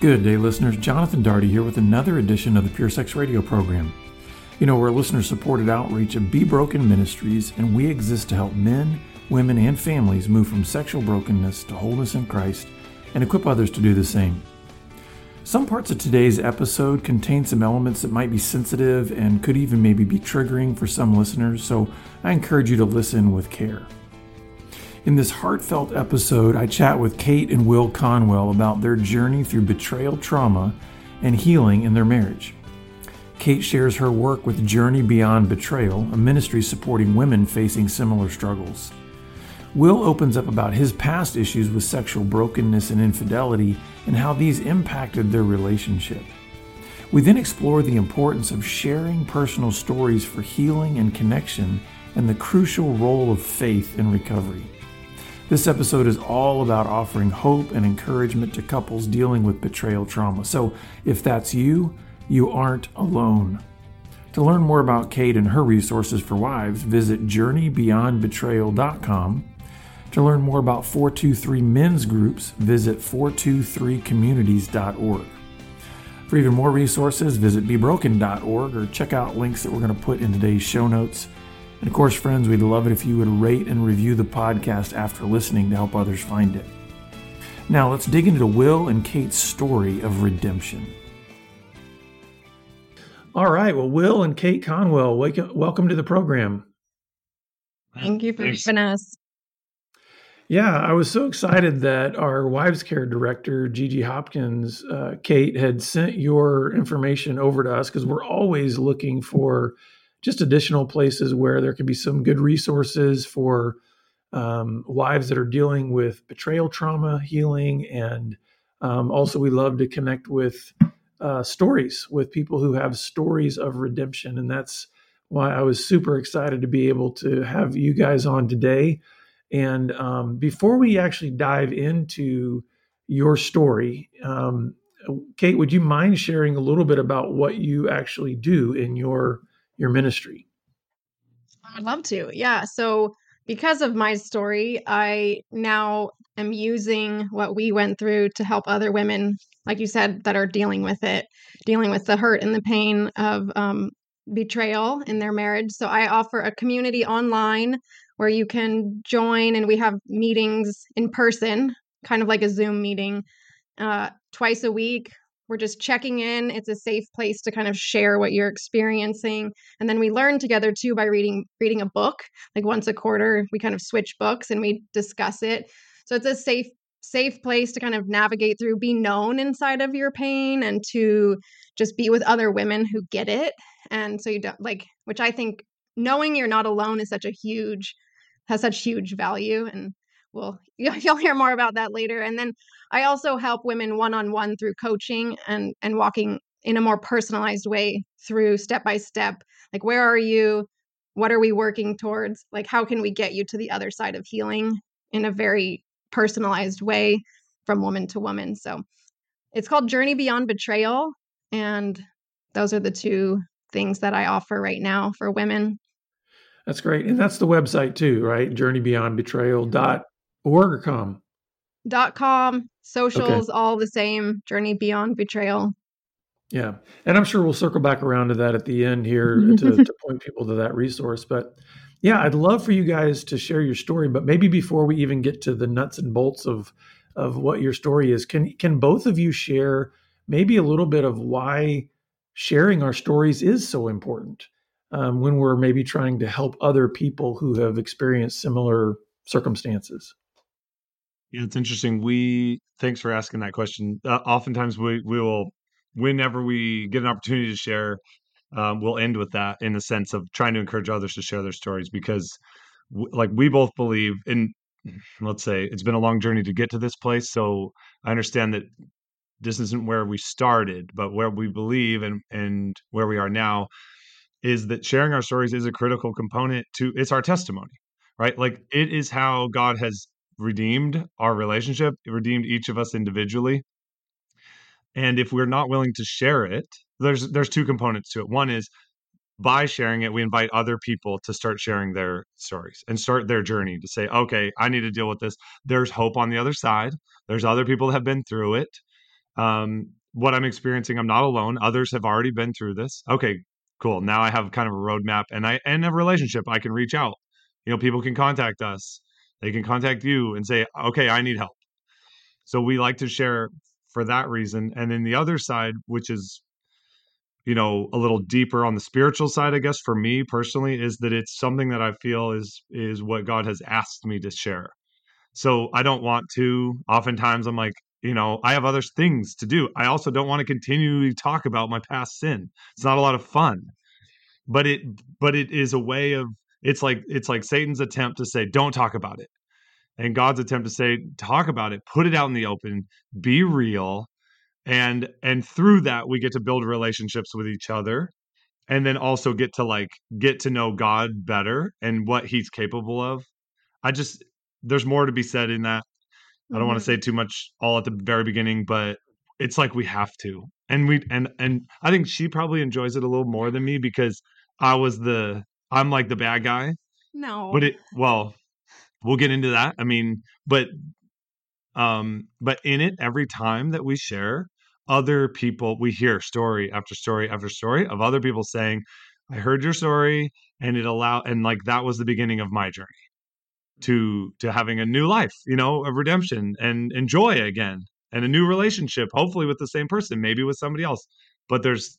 Good day, listeners. Jonathan Daugherty here with another edition of the Pure Sex Radio program. You know, we're a listener-supported outreach of Be Broken Ministries, and we exist to help men, women, and families move from sexual brokenness to wholeness in Christ and equip others to do the same. Some parts of today's episode contain some elements that might be sensitive and could even maybe be triggering for some listeners, so I encourage you to listen with care. In this heartfelt episode, I chat with Kate and Will Conwell about their journey through betrayal trauma and healing in their marriage. Kate shares her work with Journey Beyond Betrayal, a ministry supporting women facing similar struggles. Will opens up about his past issues with sexual brokenness and infidelity and how these impacted their relationship. We then explore the importance of sharing personal stories for healing and connection and the crucial role of faith in recovery. This episode is all about offering hope and encouragement to couples dealing with betrayal trauma. So if that's you, you aren't alone. To learn more about Kate and her resources for wives, visit JourneyBeyondBetrayal.com. To learn more about 423 men's groups, visit 423communities.org. For even more resources, visit BeBroken.org or check out links that we're going to put in today's show notes. And of course, friends, we'd love it if you would rate and review the podcast after listening to help others find it. Now, let's dig into Will and Kate's story of redemption. All right. Well, Will and Kate Conwell, welcome to the program. Thank you for having us. Yeah, I was so excited that our Wives Care Director, Gigi Hopkins, Kate, had sent your information over to us because we're always looking for just additional places where there could be some good resources for wives that are dealing with betrayal trauma, healing, and also we love to connect with stories with people who have stories of redemption. And that's why I was super excited to be able to have you guys on today. And before we actually dive into your story, Kate, would you mind sharing a little bit about what you actually do in your ministry? I'd love to. Yeah. So because of my story, I now am using what we went through to help other women, like you said, that are dealing with it, dealing with the hurt and the pain of betrayal in their marriage. So I offer a community online where you can join, and we have meetings in person, kind of like a Zoom meeting, twice a week. We're just checking in. It's a safe place to kind of share what you're experiencing. And then we learn together too by reading a book. Like once a quarter, we kind of switch books and we discuss it. So it's a safe place to kind of navigate through, be known inside of your pain, and to just be with other women who get it. And so you don't which I think knowing you're not alone is has such huge value. And you'll hear more about that later. And then I also help women one-on-one through coaching and walking in a more personalized way through step-by-step. Like, where are you? What are we working towards? Like, how can we get you to the other side of healing in a very personalized way from woman to woman? So it's called Journey Beyond Betrayal. And those are the two things that I offer right now for women. That's great. And that's the website too, right? JourneyBeyondBetrayal.org or .com? .com, socials, okay. All the same, Journey Beyond Betrayal. Yeah. And I'm sure we'll circle back around to that at the end here to point people to that resource. But yeah, I'd love for you guys to share your story, but maybe before we even get to the nuts and bolts of what your story is, can both of you share maybe a little bit of why sharing our stories is so important when we're maybe trying to help other people who have experienced similar circumstances? Yeah, it's interesting. Thanks for asking that question. Oftentimes we will, whenever we get an opportunity to share, we'll end with that in the sense of trying to encourage others to share their stories because we both believe in, let's say it's been a long journey to get to this place. So I understand that this isn't where we started, but where we believe and where we are now is that sharing our stories is a critical component it's our testimony, right? Like it is how God has redeemed our relationship, redeemed each of us individually. And if we're not willing to share it, there's two components to it. One is by sharing it, we invite other people to start sharing their stories and start their journey to say, okay, I need to deal with this. There's hope on the other side. There's other people that have been through it. what I'm experiencing, I'm not alone. Others have already been through this. Okay, cool. Now I have kind of a roadmap and a relationship. I can reach out. People can contact us. They can contact you and say, okay, I need help. So we like to share for that reason. And then the other side, which is, a little deeper on the spiritual side, I guess, for me personally, is that it's something that I feel is what God has asked me to share. So I don't want to. Oftentimes I'm like, I have other things to do. I also don't want to continually talk about my past sin. It's not a lot of fun. But it is a way of, it's like Satan's attempt to say, don't talk about it. And God's attempt to say, talk about it, put it out in the open, be real. And through that we get to build relationships with each other, and then also get to know God better and what he's capable of. There's more to be said in that. I don't want to say too much all at the very beginning, but it's like we have to. And I think she probably enjoys it a little more than me because I'm like the bad guy. No. Well, we'll get into that. I mean, but in it, every time that we share, other people, we hear story after story after story of other people saying, I heard your story, and like that was the beginning of my journey to having a new life, of redemption and joy again, and a new relationship, hopefully with the same person, maybe with somebody else. But there's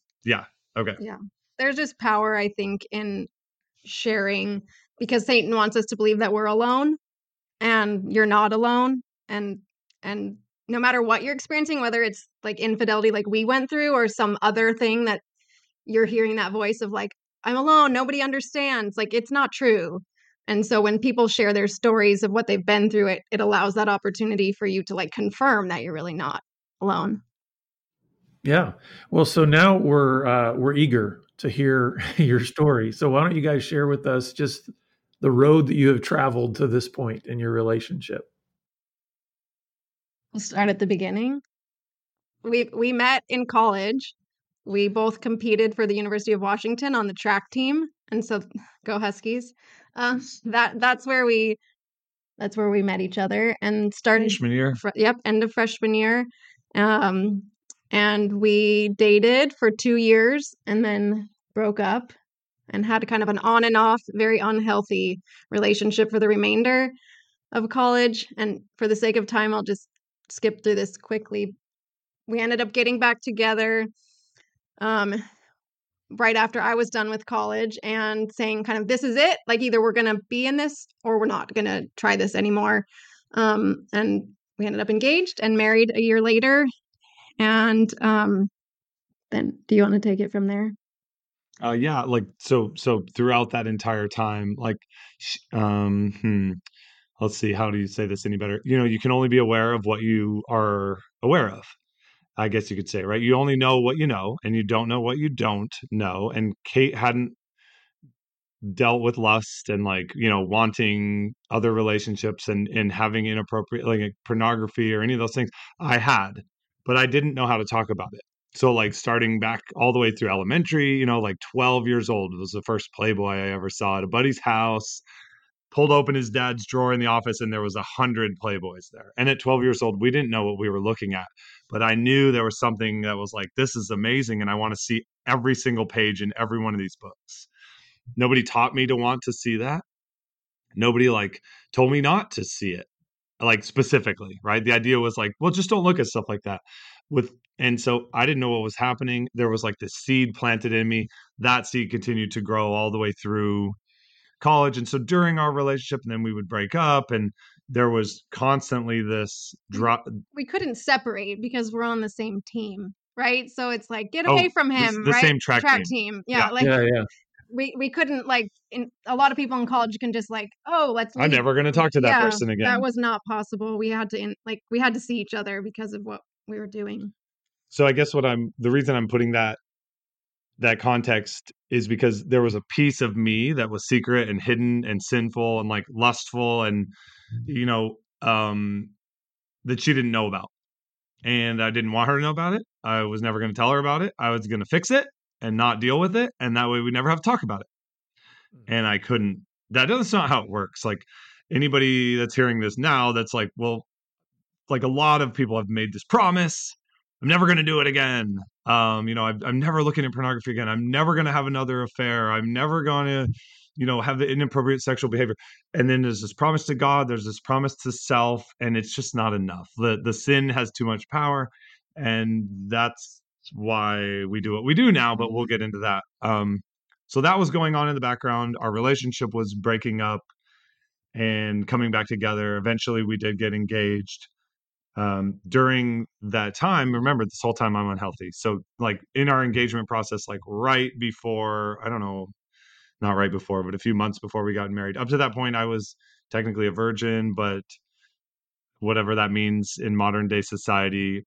just power, I think, in sharing, because Satan wants us to believe that we're alone, and you're not alone. And no matter what you're experiencing, whether it's like infidelity like we went through, or some other thing that you're hearing that voice of like, I'm alone, nobody understands, like it's not true. And so when people share their stories of what they've been through, it allows that opportunity for you to like confirm that you're really not alone. Yeah. Well, so now we're eager to hear your story. So why don't you guys share with us just the road that you have traveled to this point in your relationship? We'll start at the beginning. We met in college. We both competed for the University of Washington on the track team, and so go Huskies. That's where we met each other and started freshman year. End of freshman year. And we dated for 2 years and then broke up and had kind of an on and off, very unhealthy relationship for the remainder of college. And for the sake of time, I'll just skip through this quickly. We ended up getting back together right after I was done with college and saying kind of, this is it. Like either we're going to be in this or we're not going to try this anymore. And we ended up engaged and married a year later. And then do you want to take it from there? Yeah, like so throughout that entire time, like let's see, how do you say this any better? You can only be aware of what you are aware of, I guess you could say, right? You only know what you know, and you don't know what you don't know. And Kate hadn't dealt with lust and wanting other relationships and having inappropriate like pornography or any of those things. I had, but I didn't know how to talk about it. So like starting back all the way through elementary, like 12 years old was the first Playboy I ever saw at a buddy's house. Pulled open his dad's drawer in the office and there was 100 Playboys there. And at 12 years old, we didn't know what we were looking at, but I knew there was something that was like, this is amazing. And I want to see every single page in every one of these books. Nobody taught me to want to see that. Nobody told me not to see it, specifically, right? The idea was well, just don't look at stuff like that. And so I didn't know what was happening. There was this seed planted in me. That seed continued to grow all the way through college. And so during our relationship, and then we would break up, and there was constantly this drop. We couldn't separate because we're on the same team, right? So it's get away from him, the right? Same track team. Yeah. We couldn't a lot of people in college can just oh, let's leave. I'm never going to talk to that person again. That was not possible. We had to see each other because of what we were doing. So I guess the reason I'm putting that context is because there was a piece of me that was secret and hidden and sinful and lustful and that she didn't know about, and I didn't want her to know about it. I was never going to tell her about it. I was going to fix it and not deal with it, and that way we never have to talk about it. And I couldn't. That's not how it works. Anybody that's hearing this now, that's well, a lot of people have made this promise I'm never going to do it again. I'm never looking at pornography again. I'm never going to have another affair. I'm never going to, have the inappropriate sexual behavior. And then there's this promise to God. There's this promise to self, and it's just not enough. The sin has too much power, and that's why we do what we do now. But we'll get into that. So that was going on in the background. Our relationship was breaking up and coming back together. Eventually, we did get engaged. During that time, remember, this whole time I'm unhealthy. So like in our engagement process, like right before, I don't know, not right before, but a few months before we got married, up to that point, I was technically a virgin, but whatever that means in modern day society,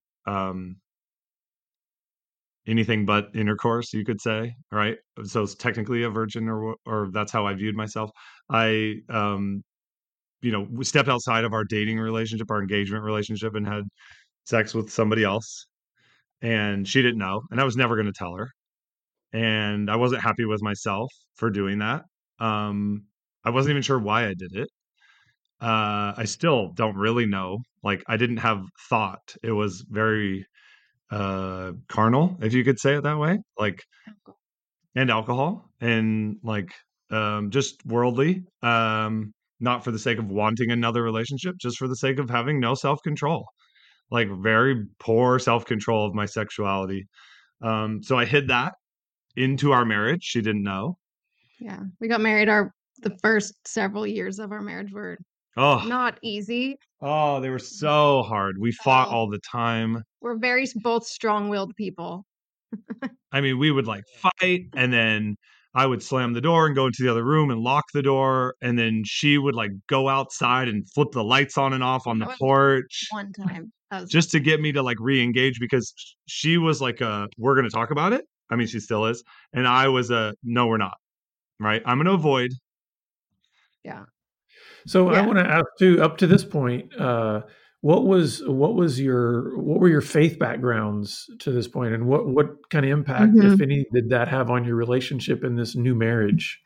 anything but intercourse, you could say, right? So it's technically a virgin, or that's how I viewed myself. I, we stepped outside of our dating relationship, our engagement relationship, and had sex with somebody else. And she didn't know, and I was never going to tell her. And I wasn't happy with myself for doing that. I wasn't even sure why I did it. I still don't really know. Like, I didn't have thought. It was very carnal, if you could say it that way. Like, and alcohol, and like just worldly. Not for the sake of wanting another relationship, just for the sake of having no self-control. Like very poor self-control of my sexuality. So I hid that into our marriage. She didn't know. Yeah. We got married. The first several years of our marriage were not easy. Oh, they were so hard. We fought all the time. We're both strong-willed people. I mean, we would like fight, and then I would slam the door and go into the other room and lock the door. And then she would like go outside and flip the lights on and off on the porch. One time. Just to get me to like re-engage, because she was like, we're going to talk about it. I mean, she still is. And I was no, we're not. Right. I'm going to avoid. Yeah. So I want to ask too, up to this point, what were your faith backgrounds to this point, and what kind of impact, if any, did that have on your relationship in this new marriage?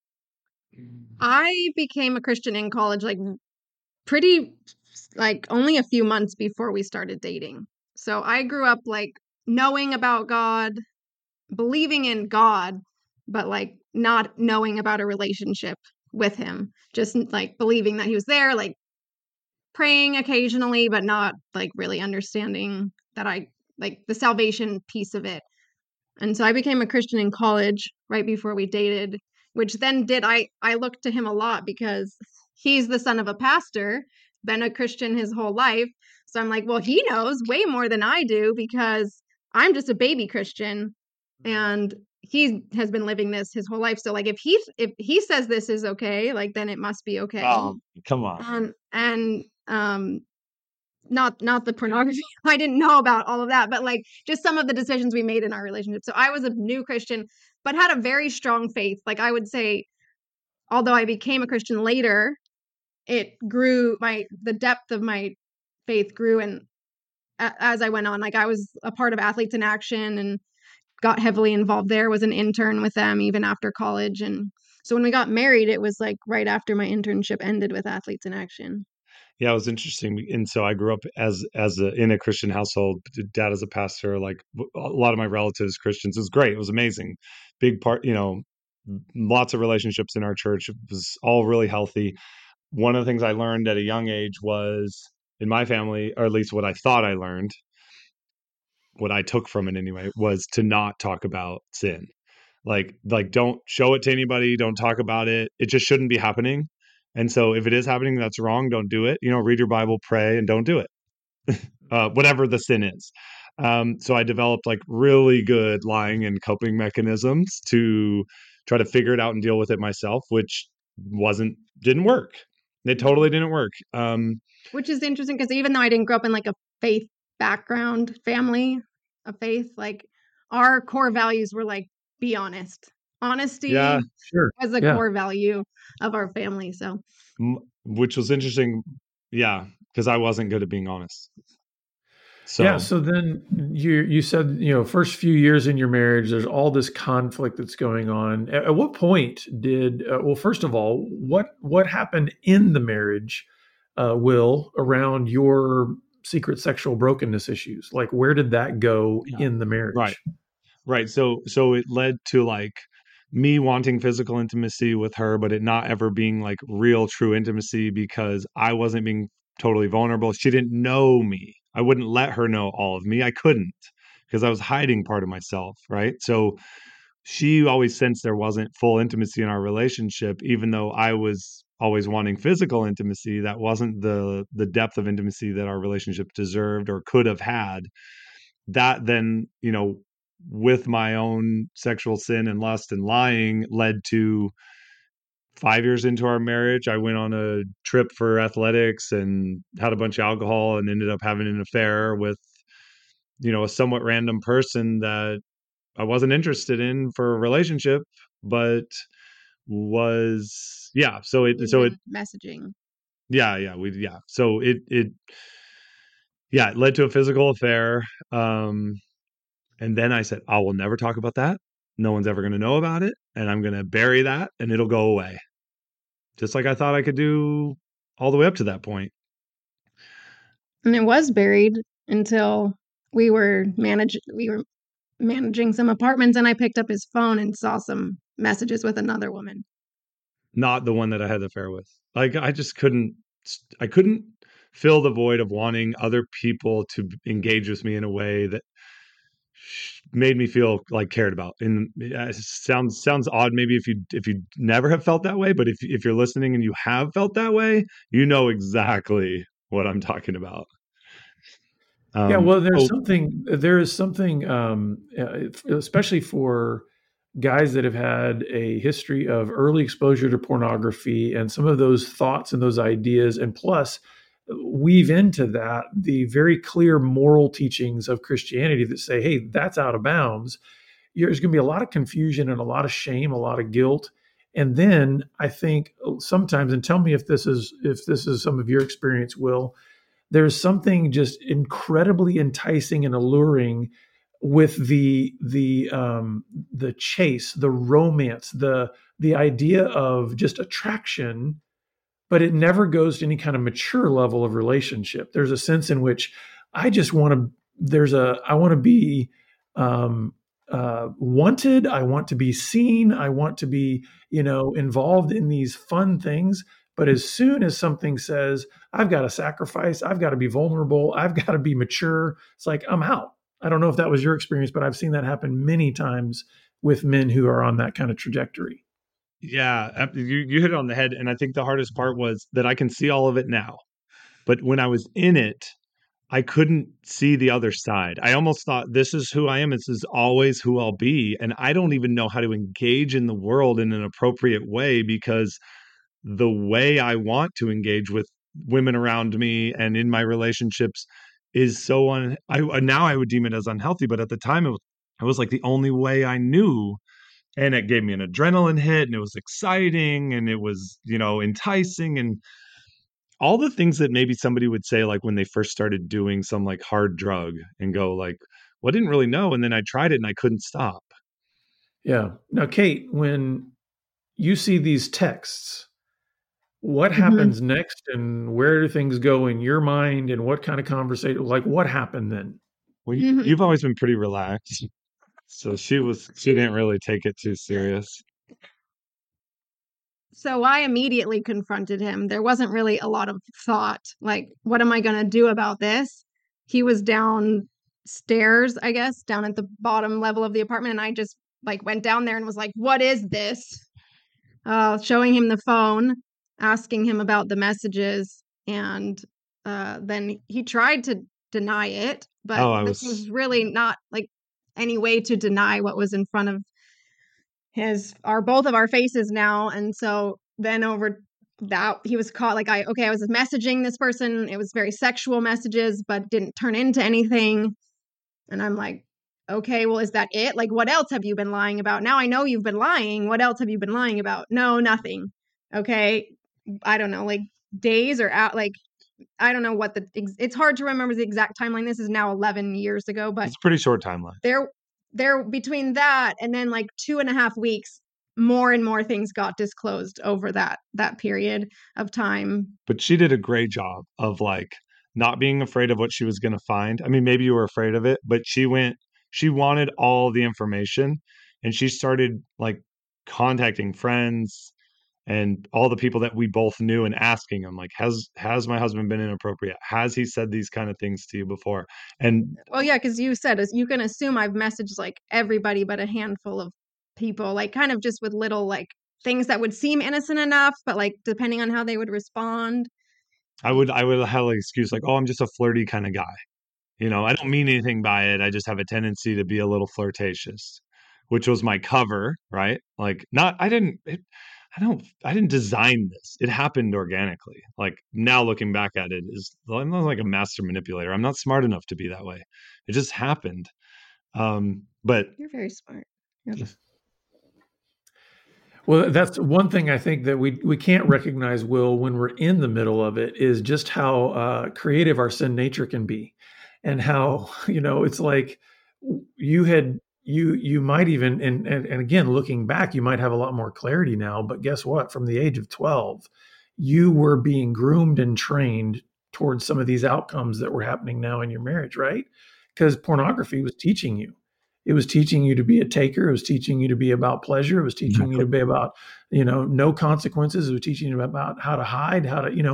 I became a Christian in college, like pretty, like only a few months before we started dating. So I grew up like knowing about God, believing in God, but like not knowing about a relationship with him, just like believing that he was there, like praying occasionally, but not like really understanding that I like the salvation piece of it. And so I became a Christian in college right before we dated, which then I looked to him a lot because he's the son of a pastor, been a Christian his whole life. So I'm like, well, he knows way more than I do because I'm just a baby Christian and he has been living this his whole life. So like if he says this is okay, like then it must be okay. Oh, come on. And not the pornography. I didn't know about all of that, but like just some of the decisions we made in our relationship. So I was a new Christian, but had a very strong faith. Like I would say, although I became a Christian later, it grew, the depth of my faith grew. And as I went on, like I was a part of Athletes in Action and got heavily involved there, was an intern with them even after college. And so when we got married, it was like right after my internship ended with Athletes in Action. Yeah, it was interesting. And so I grew up in a Christian household. Dad is a pastor. Like a lot of my relatives, Christians. It was great. It was amazing. Big part, lots of relationships in our church. It was all really healthy. One of the things I learned at a young age was in my family, or at least what I thought I learned, what I took from it anyway, was to not talk about sin. Like don't show it to anybody. Don't talk about it. It just shouldn't be happening. And so if it is happening, that's wrong. Don't do it. Read your Bible, pray, and don't do it. Whatever the sin is. So I developed like really good lying and coping mechanisms to try to figure it out and deal with it myself, which didn't work. It totally didn't work. Which is interesting because even though I didn't grow up in like a faith background family of faith, like our core values were like, be honest. Honesty was a core value of our family. So, which was interesting. Yeah. Because I wasn't good at being honest. So then you said, first few years in your marriage, there's all this conflict that's going on. At what point first of all, what happened in the marriage, Will, around your secret sexual brokenness issues? Like, where did that go Yeah. in the Right. marriage? Right. So it led to like me wanting physical intimacy with her, but it not ever being like real true intimacy because I wasn't being totally vulnerable. She didn't know me. I wouldn't let her know all of me. I couldn't because I was hiding part of myself, right? So she always sensed there wasn't full intimacy in our relationship, even though I was always wanting physical intimacy. That wasn't the depth of intimacy that our relationship deserved or could have had. That then, with my own sexual sin and lust and lying led to 5 years into our marriage, I went on a trip for athletics and had a bunch of alcohol and ended up having an affair with, a somewhat random person that I wasn't interested in for a relationship, but was, yeah. You've been messaging. Yeah. So it led to a physical affair. And then I said, I will never talk about that. No one's ever going to know about it. And I'm going to bury that and it'll go away. Just like I thought I could do all the way up to that point. And it was buried until we were managing some apartments, and I picked up his phone and saw some messages with another woman. Not the one that I had the affair with. Like I couldn't fill the void of wanting other people to engage with me in a way that made me feel like cared about. And it sounds odd maybe if you never have felt that way, but if you're listening and you have felt that way, you know exactly what I'm talking about. Yeah, well, there is something, especially for guys that have had a history of early exposure to pornography and some of those thoughts and those ideas, and plus weave into that the very clear moral teachings of Christianity that say, hey, that's out of bounds. There's going to be a lot of confusion and a lot of shame, a lot of guilt. And then I think sometimes, and tell me if this is some of your experience, Will, there's something just incredibly enticing and alluring with the chase, the romance, the idea of just attraction, but it never goes to any kind of mature level of relationship. There's a sense in which I just want to. I want to be wanted. I want to be seen. I want to be involved in these fun things. But as soon as something says, I've got to sacrifice, I've got to be vulnerable, I've got to be mature, it's like, I'm out. I don't know if that was your experience, but I've seen that happen many times with men who are on that kind of trajectory. Yeah, you hit it on the head. And I think the hardest part was that I can see all of it now. But when I was in it, I couldn't see the other side. I almost thought this is who I am. This is always who I'll be. And I don't even know how to engage in the world in an appropriate way because the way I want to engage with women around me and in my relationships is so now I would deem it as unhealthy, but at the time it was like the only way I knew, and it gave me an adrenaline hit and it was exciting and it was, enticing and all the things that maybe somebody would say like when they first started doing some like hard drug and go like, well, I didn't really know, and then I tried it and I couldn't stop. Yeah. Now, Kate, when you see these texts, what happens next and where do things go in your mind and what kind of conversation, like what happened then? Well, you've always been pretty relaxed. So she didn't really take it too serious. So I immediately confronted him. There wasn't really a lot of thought, like, what am I going to do about this? He was downstairs, I guess, down at the bottom level of the apartment. And I just like went down there and was like, what is this? Showing him the phone, asking him about the messages. And then he tried to deny it, but this was really not like any way to deny what was in front of both of our faces now. And so then over that, he was caught like, I was messaging this person. It was very sexual messages, but didn't turn into anything. And I'm like, okay, well, is that it? Like, what else have you been lying about? Now I know you've been lying. What else have you been lying about? No, nothing. Okay. I don't know, like days or out, like, I don't know what it's hard to remember the exact timeline. This is now 11 years ago, but it's a pretty short timeline. There between that and then like 2.5 weeks, more and more things got disclosed over that period of time. But she did a great job of like not being afraid of what she was going to find. I mean, maybe you were afraid of it, but she wanted all the information, and she started like contacting friends and all the people that we both knew and asking them like, has my husband been inappropriate? Has he said these kind of things to you before? And Well, yeah, because you said you can assume I've messaged like everybody but a handful of people, like kind of just with little like things that would seem innocent enough, but like depending on how they would respond. I would have like excuse like, oh, I'm just a flirty kind of guy. I don't mean anything by it. I just have a tendency to be a little flirtatious, which was my cover, right? Like, not, I didn't design this. It happened organically. Like, now looking back at it, I'm not like a master manipulator. I'm not smart enough to be that way. It just happened. But You're very smart. Yep. Well, that's one thing I think that we can't recognize, Will, when we're in the middle of it, is just how creative our sin nature can be, and how it's like you might even and again, looking back, you might have a lot more clarity now. But guess what? From the age of 12, you were being groomed and trained towards some of these outcomes that were happening now in your marriage, right? Because pornography was teaching you. It was teaching you to be a taker. It was teaching you to be about pleasure. It was teaching you to be about, no consequences. It was teaching you about how to hide,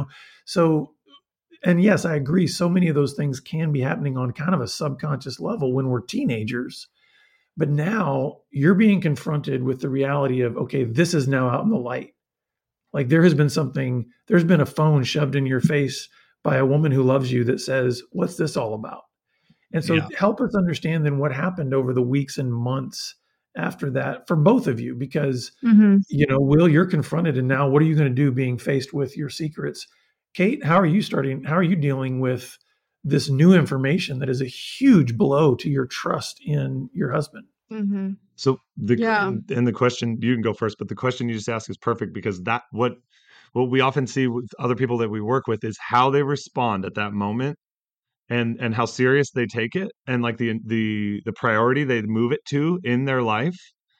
so, and yes, I agree. So many of those things can be happening on kind of a subconscious level when we're teenagers. But now you're being confronted with the reality of, okay, this is now out in the light. Like there's been a phone shoved in your face by a woman who loves you that says, what's this all about? And so help us understand then what happened over the weeks and months after that for both of you, because, Will, you're confronted, and now what are you going to do being faced with your secrets? Kate, how are you dealing with this new information that is a huge blow to your trust in your husband? Mm-hmm. So the question, you can go first, but the question you just asked is perfect, because what we often see with other people that we work with is how they respond at that moment, and how serious they take it, and like the priority they move it to in their life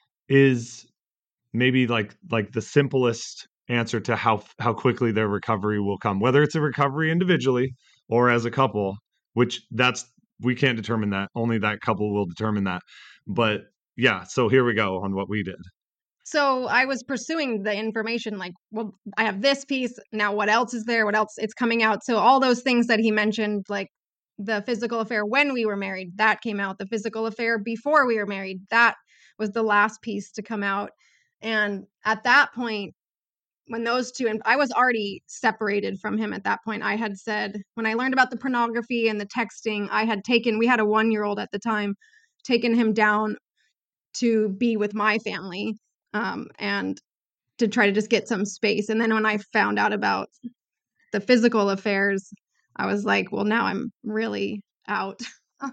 is maybe like the simplest answer to how quickly their recovery will come, whether it's a recovery individually or as a couple, which we can't determine that. Only that couple will determine that. But yeah, so here we go on what we did. So I was pursuing the information like, well, I have this piece. Now what else is there? What else? It's coming out. So all those things that he mentioned, like the physical affair when we were married, that came out. The physical affair before we were married, that was the last piece to come out. And at that point, when those two, and I was already separated from him at that point, I had said, when I learned about the pornography and the texting, we had a 1-year-old at the time, taken him down to be with my family, and to try to just get some space. And then when I found out about the physical affairs, I was like, well, now I'm really out.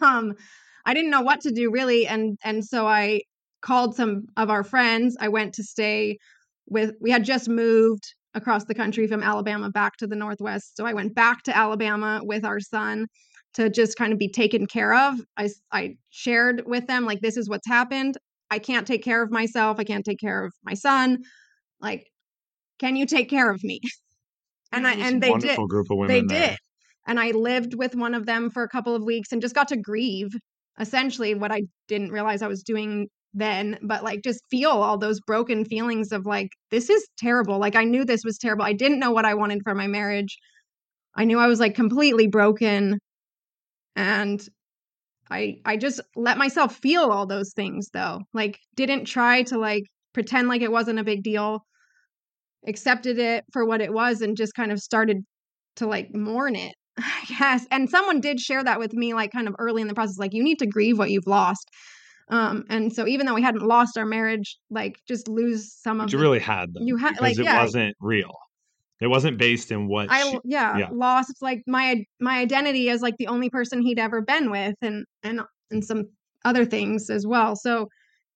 I didn't know what to do really. And so I called some of our friends. I went to stay we had just moved across the country from Alabama back to the Northwest. So I went back to Alabama with our son to just kind of be taken care of. I shared with them, like, this is what's happened. I can't take care of myself. I can't take care of my son. Like, can you take care of me? And they did. Group of women they there. did. And I lived with one of them for a couple of weeks and just got to grieve, essentially, what I didn't realize I was doing then, but like just feel all those broken feelings of like, this is terrible. Like I knew this was terrible. I didn't know what I wanted for my marriage. I knew I was like completely broken. And I just let myself feel all those things though. Like didn't try to like pretend like it wasn't a big deal. Accepted it for what it was and just kind of started to like mourn it, I guess. And someone did share that with me like kind of early in the process, like you need to grieve what you've lost. And so even though we hadn't lost our marriage, like just lose some of you really had them. You had because like it wasn't real. It wasn't based in what lost like my identity as like the only person he'd ever been with, and some other things as well. So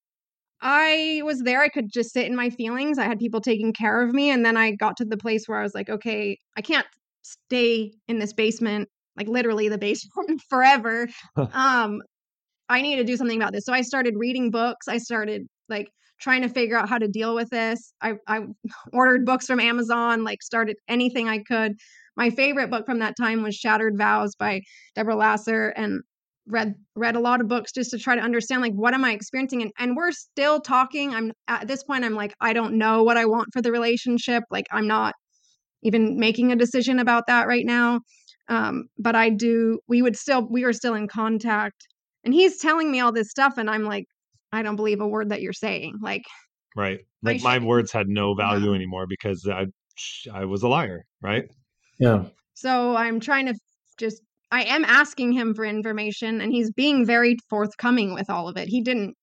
I was there. I could just sit in my feelings. I had people taking care of me. And then I got to the place where I was like, okay, I can't stay in this basement, like literally the basement forever. I need to do something about this. So I started reading books. I started like trying to figure out how to deal with this. I ordered books from Amazon, like started anything I could. My favorite book from that time was Shattered Vows by Deborah Lasser, and read a lot of books just to try to understand, like, what am I experiencing? And we're still talking. I'm at this point, I'm like, I don't know what I want for the relationship. Like, I'm not even making a decision about that right now. But we were still in contact, and he's telling me all this stuff. And I'm like, I don't believe a word that you're saying. Like, Right. Like my words had no value anymore because I was a liar. Right. Yeah. So I'm trying to I am asking him for information, and he's being very forthcoming with all of it. He didn't,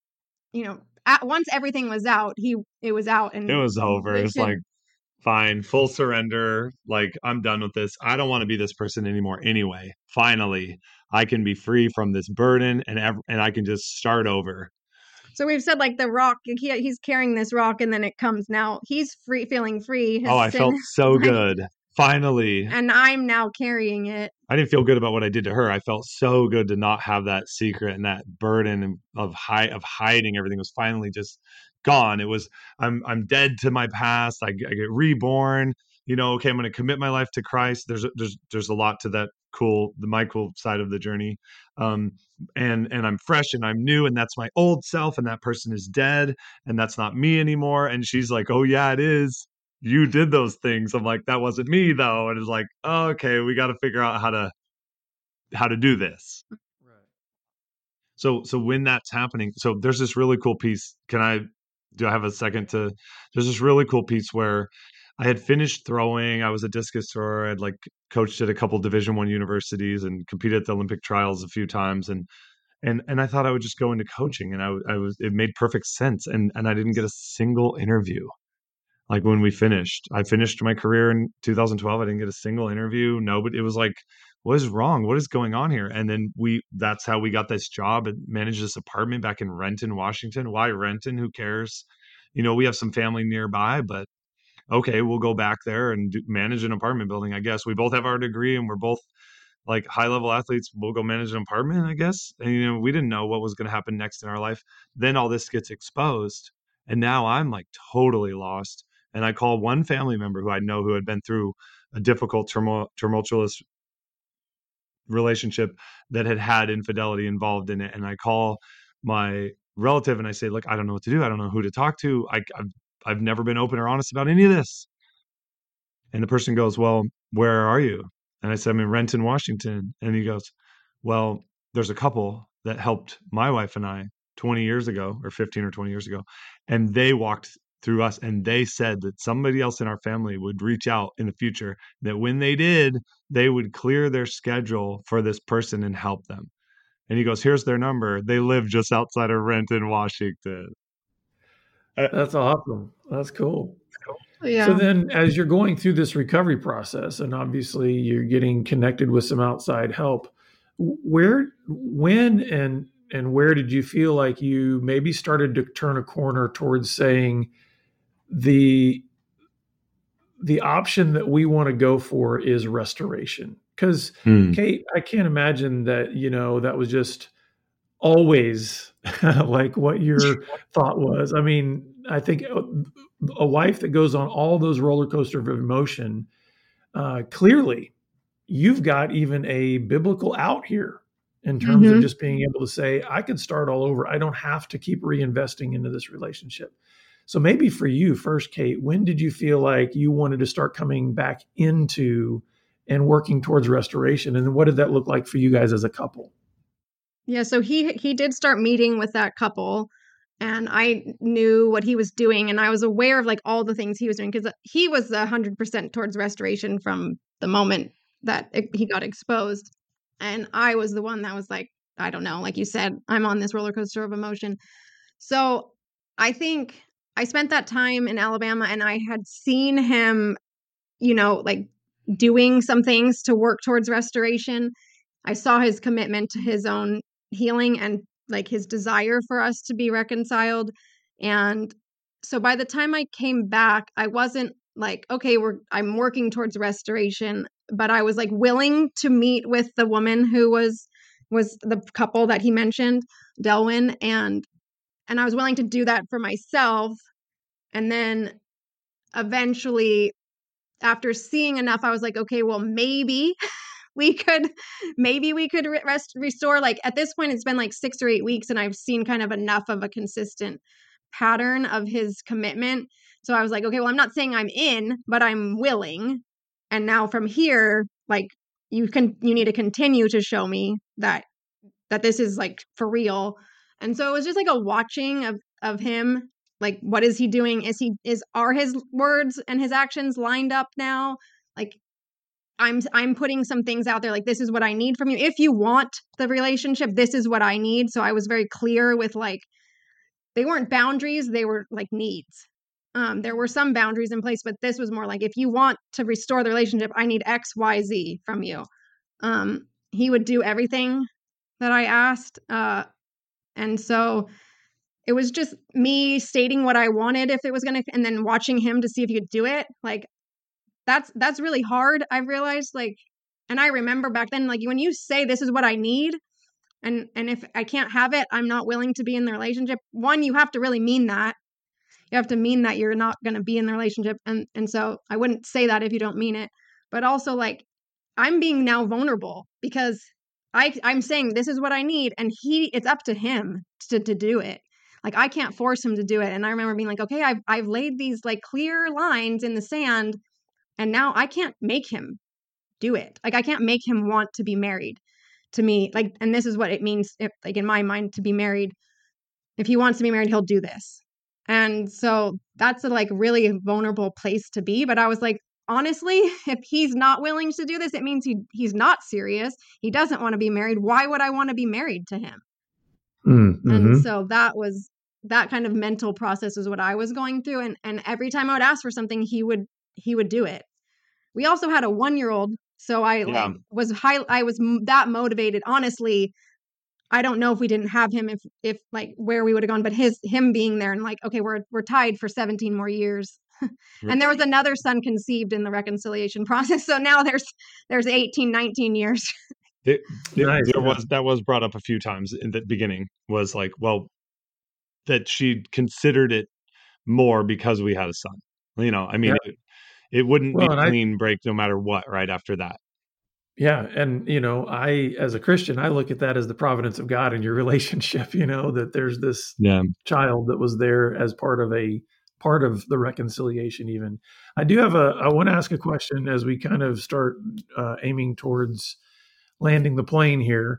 once everything was out, it was out, and it was over. It's like, fine, full surrender. Like, I'm done with this. I don't want to be this person anymore anyway. Finally, I can be free from this burden, and I can just start over. So we've said, like, the rock, he's carrying this rock, and then it comes now. He's feeling free. I felt so good. Finally. And I'm now carrying it. I didn't feel good about what I did to her. I felt so good to not have that secret, and that burden of hiding everything was finally just gone. It was, I'm dead to my past. I get reborn. Okay, I'm going to commit my life to Christ. There's a lot to that my cool side of the journey. And I'm fresh and I'm new, and that's my old self, and that person is dead, and that's not me anymore. And she's like, oh yeah, it is. You did those things. I'm like, that wasn't me though. And it's like, oh, okay, we got to figure out how to do this. Right. So when that's happening, so there's this really cool piece. Do I have a second there's this really cool piece where I had finished throwing. I was a discus thrower. I'd like coached at a couple Division I universities and competed at the Olympic trials a few times. And I thought I would just go into coaching, and it made perfect sense. And I didn't get a single interview. Like, when I finished my career in 2012. I didn't get a single interview. Nobody. It was like, what is wrong? What is going on here? And then that's how we got this job and managed this apartment back in Renton, Washington. Why Renton? Who cares? We have some family nearby, but okay, we'll go back there and manage an apartment building. I guess we both have our degree, and we're both like high level athletes. We'll go manage an apartment, I guess. And we didn't know what was going to happen next in our life. Then all this gets exposed, and now I'm like totally lost. And I call one family member who I know who had been through a difficult, tumultuous relationship that had infidelity involved in it. And I call my relative and I say, look, I don't know what to do. I don't know who to talk to. I've never been open or honest about any of this. And the person goes, well, where are you? And I said, I'm in Renton, Washington. And he goes, well, there's a couple that helped my wife and I 20 years ago, or 15 or 20 years ago. And they walked through us, and they said that somebody else in our family would reach out in the future, that when they did, they would clear their schedule for this person and help them. And he goes, here's their number. They live just outside of Renton, Washington. That's awesome. That's cool. Yeah. So then, as you're going through this recovery process, and obviously you're getting connected with some outside help, when and where did you feel like you maybe started to turn a corner towards saying, the option that we want to go for is restoration? Because Kate, I can't imagine that, that was just always like what your thought was. I mean, I think a wife that goes on all those roller coaster of emotion, clearly you've got even a biblical out here in terms of just being able to say, I can start all over. I don't have to keep reinvesting into this relationship. So maybe for you first, Kate, when did you feel like you wanted to start coming back into and working towards restoration? And what did that look like for you guys as a couple? Yeah, so he did start meeting with that couple, and I knew what he was doing, and I was aware of like all the things he was doing, because he was 100% towards restoration from the moment that he got exposed. And I was the one that was like, I don't know, like you said, I'm on this roller coaster of emotion. So I think I spent that time in Alabama, and I had seen him, like doing some things to work towards restoration. I saw his commitment to his own healing and like his desire for us to be reconciled. And so by the time I came back, I wasn't like, okay, I'm working towards restoration, but I was like willing to meet with the woman who was the couple that he mentioned, Delwyn, and And I was willing to do that for myself. And then eventually, after seeing enough, I was like, okay, well, maybe we could restore. Like at this point, it's been like 6 or 8 weeks, and I've seen kind of enough of a consistent pattern of his commitment. So I was like, okay, well, I'm not saying I'm in, but I'm willing. And now from here, like you need to continue to show me that this is like for real. And so it was just like a watching of him. Like, what is he doing? Are his words and his actions lined up now? Like, I'm putting some things out there, like, this is what I need from you. If you want the relationship, this is what I need. So I was very clear with, like, they weren't boundaries, they were like needs. There were some boundaries in place, but this was more like, if you want to restore the relationship, I need X, Y, Z from you. He would do everything that I asked. And so it was just me stating what I wanted if it was going to, and then watching him to see if he could do it. Like, that's really hard. I've realized, like, and I remember back then, like, when you say this is what I need, and if I can't have it, I'm not willing to be in the relationship. One, you have to really mean that. You have to mean that you're not going to be in the relationship. And so I wouldn't say that if you don't mean it. But also, like, I'm being now vulnerable because I'm saying this is what I need, and it's up to him to do it. Like, I can't force him to do it. And I remember being like, okay, I've laid these like clear lines in the sand, and now I can't make him do it. Like, I can't make him want to be married to me. Like, and this is what it means, if, like, in my mind, to be married. If he wants to be married, he'll do this. And so that's a like really vulnerable place to be. But I was like, honestly, if he's not willing to do this, it means he's not serious. He doesn't want to be married. Why would I want to be married to him? Mm-hmm. And so that kind of mental process is what I was going through. And every time I would ask for something, he would do it. We also had a 1-year-old. So I was that motivated. Honestly, I don't know if we didn't have him, if like where we would have gone, but him being there and like, okay, we're tied for 17 more years. And there was another son conceived in the reconciliation process. So now there's 18, 19 years. That was brought up a few times in the beginning, was like, well, that she considered it more because we had a son. You know, I mean, it wouldn't be a clean break no matter what right after that. Yeah. And, you know, as a Christian, I look at that as the providence of God in your relationship, you know, that there's this child that was there as part of the reconciliation even. I want to ask a question as we kind of start aiming towards landing the plane here.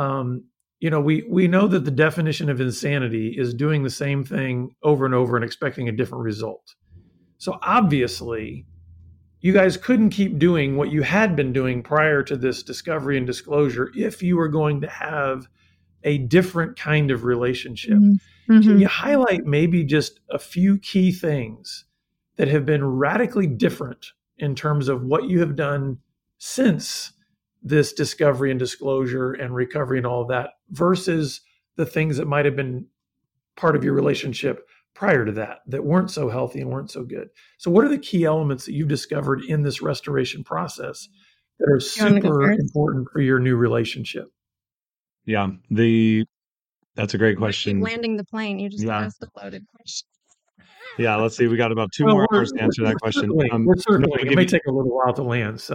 You know, we know that the definition of insanity is doing the same thing over and over and expecting a different result. So obviously, you guys couldn't keep doing what you had been doing prior to this discovery and disclosure if you were going to have a different kind of relationship. Mm-hmm. Can you highlight maybe just a few key things that have been radically different in terms of what you have done since this discovery and disclosure and recovery and all of that versus the things that might have been part of your relationship prior to that weren't so healthy and weren't so good? So what are the key elements that you've discovered in this restoration process that are super important for your new relationship? Yeah, that's a great question. Landing the plane, you just asked a loaded question. Yeah, let's see. We got about 2 more hours to answer that question. We're circling. It may take a little while to land. So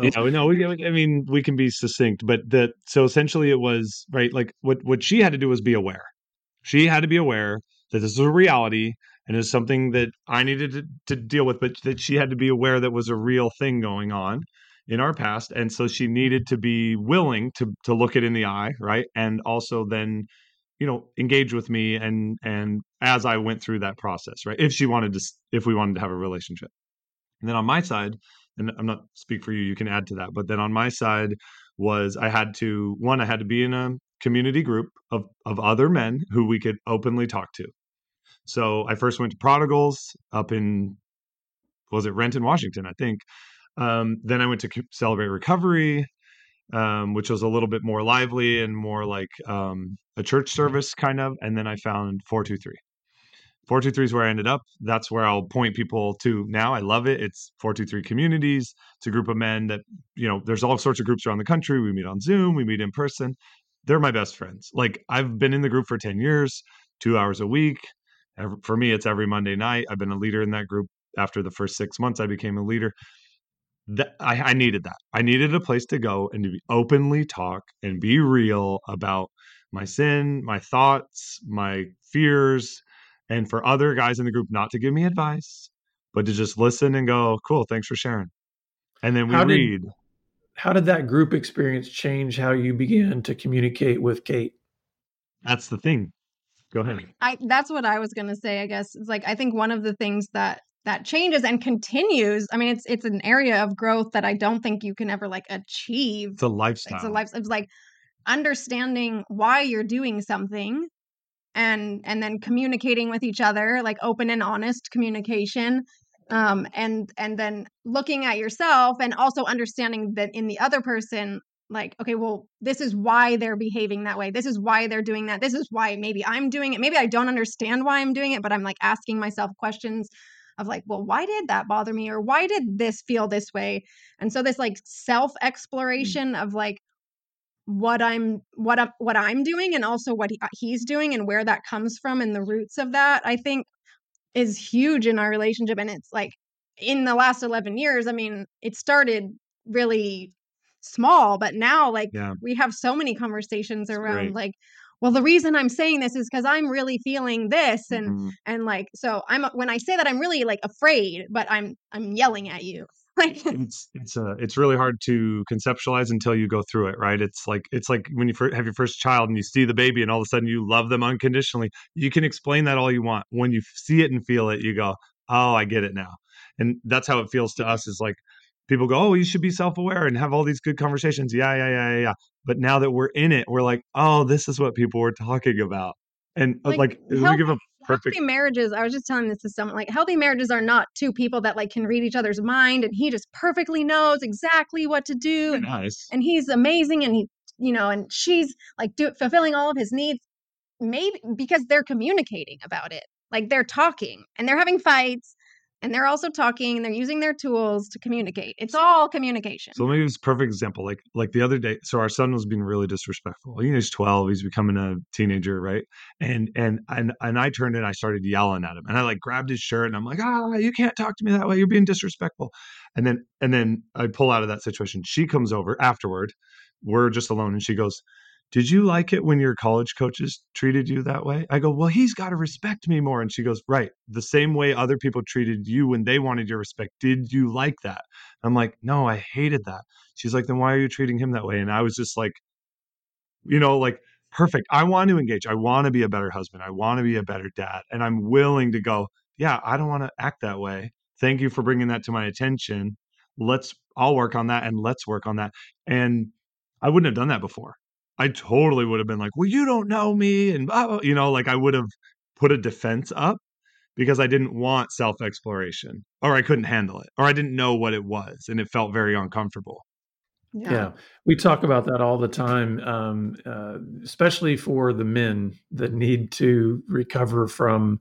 we can be succinct, but so essentially it was right. Like what she had to do was be aware. She had to be aware that this is a reality and is something that I needed to deal with, but that she had to be aware that was a real thing going on in our past. And so she needed to be willing to look it in the eye, right? And also then, you know, engage with me and as I went through that process, right? If we wanted to have a relationship. And then on my side, and I'm not speak for you, you can add to that, but then on my side was I had to be in a community group of other men who we could openly talk to. So I first went to Prodigals up in, was it Renton, Washington, I think. Then I went to Celebrate Recovery, which was a little bit more lively and more like a church service kind of. And then I found 423. 423 is where I ended up. That's where I'll point people to now. I love it. It's 423 Communities. It's a group of men that, you know, there's all sorts of groups around the country. We meet on Zoom. We meet in person. They're my best friends. Like, I've been in the group for 10 years, 2 hours a week. For me, it's every Monday night. I've been a leader in that group. After the first 6 months, I became a leader. I needed that. I needed a place to go and to openly talk and be real about my sin, my thoughts, my fears, and for other guys in the group not to give me advice, but to just listen and go, cool, thanks for sharing. And then we How did read. how did that group experience change how you began to communicate with Kate? That's the thing. Go ahead. That's what I was going to say, I guess. It's like, I think one of the things that changes and continues, I mean, it's an area of growth that I don't think you can ever like achieve. It's a lifestyle. It's like understanding why you're doing something and then communicating with each other, like open and honest communication. And then looking at yourself and also understanding that in the other person, like, okay, well, this is why they're behaving that way. This is why they're doing that. This is why maybe I'm doing it. Maybe I don't understand why I'm doing it, but I'm like asking myself questions of like, well, why did that bother me? Or why did this feel this way? And so this like self exploration of like what I'm doing and also what he's doing and where that comes from and the roots of that, I think is huge in our relationship. And it's like in the last 11 years, I mean, it started really small, but now like we have so many conversations around like, well, the reason I'm saying this is because I'm really feeling this. And like, so when I say that, I'm really like afraid, but I'm yelling at you. Like it's really hard to conceptualize until you go through it, right? It's like when you have your first child and you see the baby and all of a sudden you love them unconditionally. You can explain that all you want. When you see it and feel it, you go, oh, I get it now. And that's how it feels to us, is like people go, oh, you should be self-aware and have all these good conversations. Yeah. But now that we're in it, we're like, oh, this is what people were talking about. And like we give a perfect healthy marriages. I was just telling this to someone, like healthy marriages are not two people that like can read each other's mind and he just perfectly knows exactly what to do. And he's amazing. And he, and she's like fulfilling all of his needs, maybe because they're communicating about it. Like they're talking and they're having fights and they're also talking and they're using their tools to communicate. It's all communication. So maybe it's a perfect example. Like the other day, so our son was being really disrespectful. He's 12, he's becoming a teenager, right? And I turned and I started yelling at him. And I like grabbed his shirt and I'm like, you can't talk to me that way. You're being disrespectful. And then I pull out of that situation. She comes over afterward. We're just alone and she goes, did you like it when your college coaches treated you that way? I go, well, he's got to respect me more. And she goes, right. The same way other people treated you when they wanted your respect. Did you like that? I'm like, no, I hated that. She's like, then why are you treating him that way? And I was just like, like, perfect. I want to engage. I want to be a better husband. I want to be a better dad. And I'm willing to go, yeah, I don't want to act that way. Thank you for bringing that to my attention. I'll work on that and let's work on that. And I wouldn't have done that before. I totally would have been like, well, you don't know me. And, like I would have put a defense up because I didn't want self-exploration or I couldn't handle it or I didn't know what it was. And it felt very uncomfortable. Yeah. We talk about that all the time, especially for the men that need to recover from,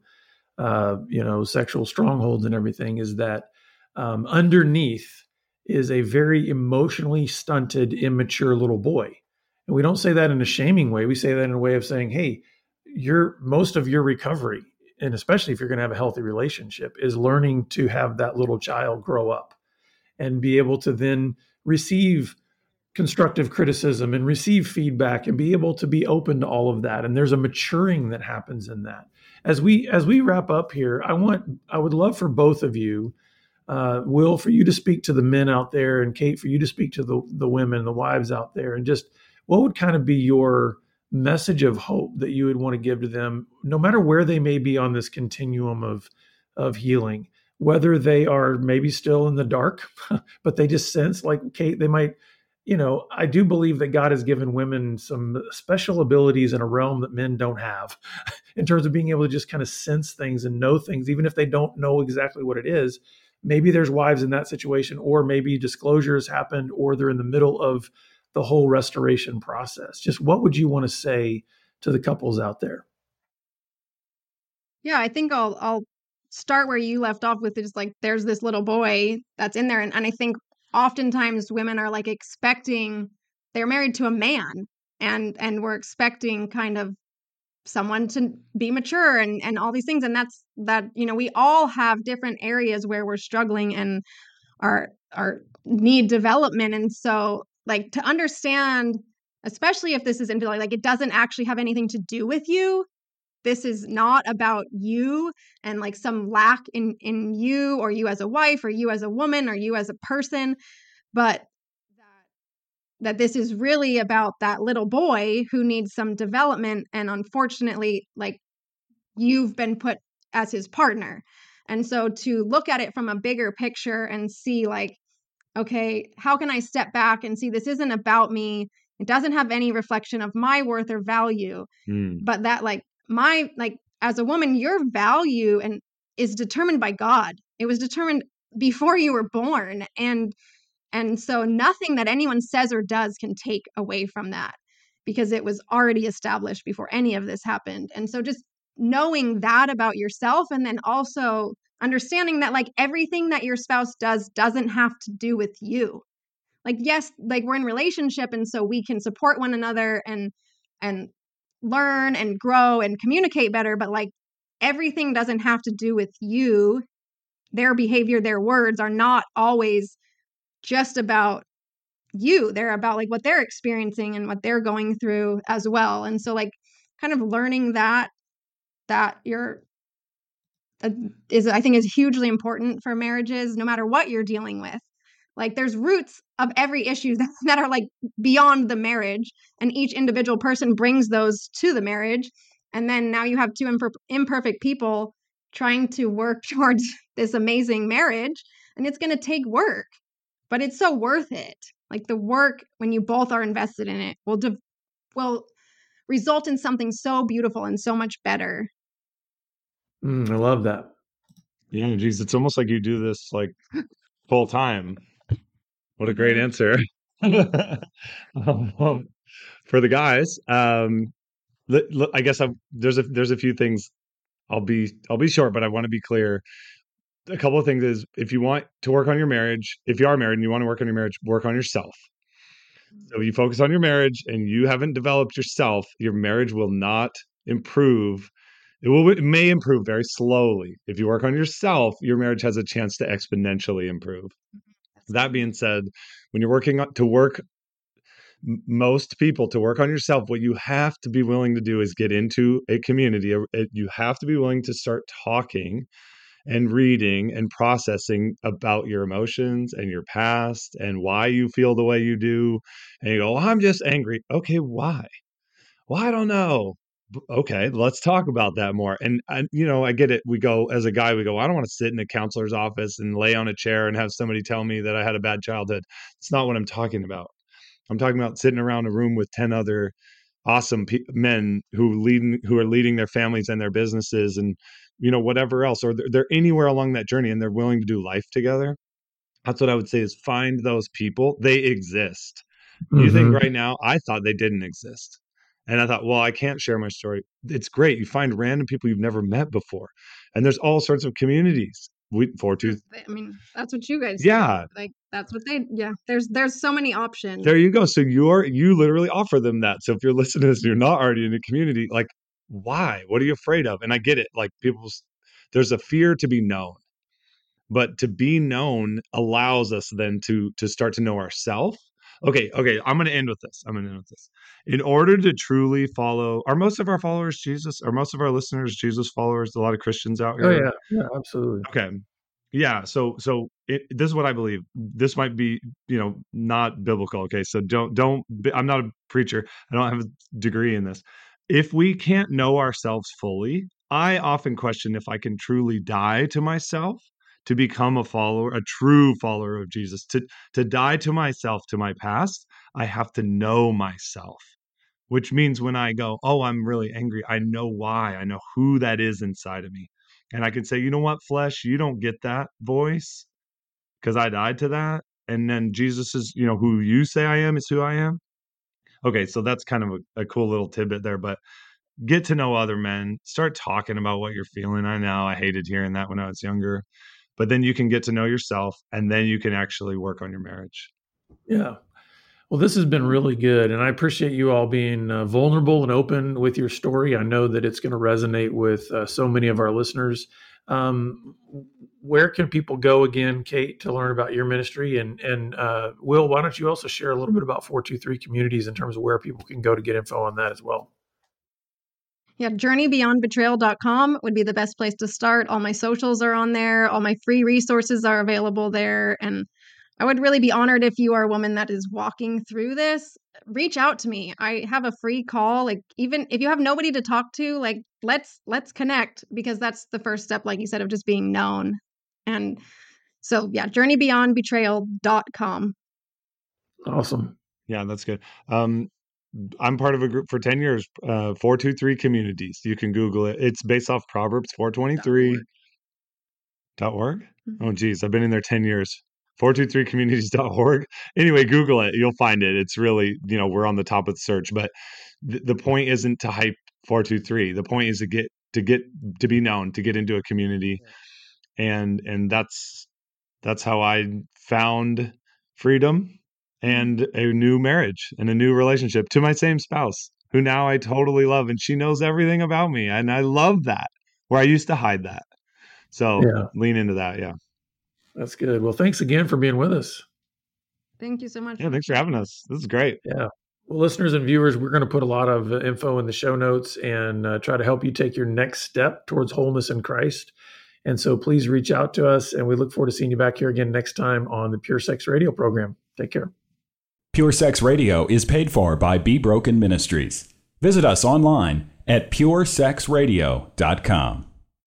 sexual strongholds and everything, is that underneath is a very emotionally stunted, immature little boy. And we don't say that in a shaming way. We say that in a way of saying, hey, most of your recovery, and especially if you're going to have a healthy relationship, is learning to have that little child grow up and be able to then receive constructive criticism and receive feedback and be able to be open to all of that. And there's a maturing that happens in that. As we wrap up here, I would love for both of you, Will, for you to speak to the men out there, and Kate, for you to speak to the women, the wives out there, and just what would kind of be your message of hope that you would want to give to them, no matter where they may be on this continuum of healing, whether they are maybe still in the dark, but they just sense, like Kate, they might, I do believe that God has given women some special abilities in a realm that men don't have in terms of being able to just kind of sense things and know things, even if they don't know exactly what it is. Maybe there's wives in that situation, or maybe disclosure has happened, or they're in the middle of the whole restoration process. Just what would you want to say to the couples out there? Yeah, I think I'll start where you left off with, is like, there's this little boy that's in there. And I think oftentimes women are like expecting, they're married to a man and we're expecting kind of someone to be mature and all these things. And that, we all have different areas where we're struggling and are need development. And so like to understand, especially if this is infidelity, like it doesn't actually have anything to do with you. This is not about you and like some lack in you or you as a wife or you as a woman or you as a person, but that this is really about that little boy who needs some development. And unfortunately, like you've been put as his partner. And so to look at it from a bigger picture and see like, okay, how can I step back and see this isn't about me? It doesn't have any reflection of my worth or value, but that like as a woman, your value is determined by God. It was determined before you were born. And so nothing that anyone says or does can take away from that because it was already established before any of this happened. And so just knowing that about yourself, and then also understanding that like everything that your spouse does doesn't have to do with you. Like, yes, like we're in relationship and so we can support one another and learn and grow and communicate better, but like everything doesn't have to do with you. Their behavior, their words are not always just about you. They're about like what they're experiencing and what they're going through as well. And so like kind of learning that you're I think is hugely important for marriages, no matter what you're dealing with. Like there's roots of every issue that are like beyond the marriage, and each individual person brings those to the marriage. And then now you have two imperfect people trying to work towards this amazing marriage, and it's going to take work, but it's so worth it. Like the work, when you both are invested in it, will result in something so beautiful and so much better. I love that. Yeah, geez, it's almost like you do this like full time. What a great answer. For the guys, I guess there's a few things. I'll be short, but I want to be clear. A couple of things is, if you want to work on your marriage, if you are married and you want to work on your marriage, work on yourself. So you focus on your marriage and you haven't developed yourself, your marriage will not improve. It may improve very slowly. If you work on yourself, your marriage has a chance to exponentially improve. That being said, when you're working on to work on yourself, what you have to be willing to do is get into a community. You have to be willing to start talking and reading and processing about your emotions and your past and why you feel the way you do. And you go, well, I'm just angry. Okay, why? Well, I don't know. Okay, let's talk about that more. And I get it. We go, as a guy, I don't want to sit in a counselor's office and lay on a chair and have somebody tell me that I had a bad childhood. It's not what I'm talking about. I'm talking about sitting around a room with 10 other awesome men who are leading their families and their businesses and whatever else, or they're anywhere along that journey and they're willing to do life together. That's what I would say, is find those people. They exist. You think right now, I thought they didn't exist. And I thought, well, I can't share my story. It's great. You find random people you've never met before. And there's all sorts of communities. I mean, that's what you guys do. Like that's what there's so many options. There you go. So you literally offer them that. So if you're listening to this and you're not already in a community, like, why? What are you afraid of? And I get it. Like there's a fear to be known. But to be known allows us then to start to know ourselves. Okay. I'm going to end with this. In order to truly follow, are most of our followers Jesus? Are most of our listeners Jesus followers? A lot of Christians out here? Oh, yeah, absolutely. Okay. Yeah. So this is what I believe. This might be, not biblical. Okay. So I'm not a preacher. I don't have a degree in this. If we can't know ourselves fully, I often question if I can truly die to myself to become a true follower of Jesus. To die to myself, to my past, I have to know myself, which means when I go, oh, I'm really angry, I know why. I know who that is inside of me. And I can say, you know what, flesh, you don't get that voice because I died to that. And then Jesus is, who you say I am is who I am. Okay, so that's kind of a cool little tidbit there, but get to know other men. Start talking about what you're feeling. I know I hated hearing that when I was younger. But then you can get to know yourself, and then you can actually work on your marriage. Yeah. Well, this has been really good, and I appreciate you all being vulnerable and open with your story. I know that it's going to resonate with so many of our listeners. Where can people go again, Kate, to learn about your ministry? And Will, why don't you also share a little bit about 423 Communities in terms of where people can go to get info on that as well? Yeah, journeybeyondbetrayal.com would be the best place to start. All my socials are on there. All my free resources are available there. And I would really be honored if you are a woman that is walking through this. Reach out to me. I have a free call. Like, even if you have nobody to talk to, like, let's connect, because that's the first step, like you said, of just being known. And so, yeah, journeybeyondbetrayal.com. Awesome. Yeah, that's good. I'm part of a group for 10 years, 423 Communities. You can Google it. It's based off Proverbs 423.org. Oh, geez. I've been in there 10 years. 423communities.org. Anyway, Google it. You'll find it. It's really, we're on the top of the search. But the point isn't to hype 423. The point is to be known, to get into a community. And that's how I found freedom and a new marriage and a new relationship to my same spouse, who now I totally love, and she knows everything about me. And I love that, where I used to hide that. So lean into that. Yeah. That's good. Well, thanks again for being with us. Thank you so much. Yeah, thanks for having us. This is great. Yeah. Well, listeners and viewers, we're going to put a lot of info in the show notes and try to help you take your next step towards wholeness in Christ. And so please reach out to us, and we look forward to seeing you back here again next time on the Pure Sex Radio program. Take care. Pure Sex Radio is paid for by Be Broken Ministries. Visit us online at puresexradio.com.